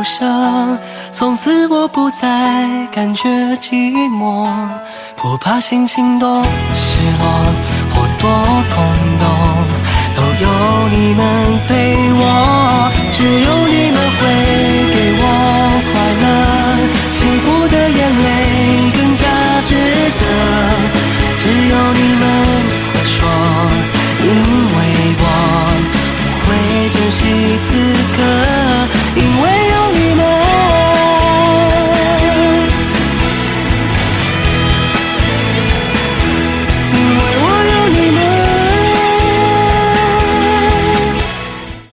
不想，从此我不再感觉寂寞，不怕心情动失落。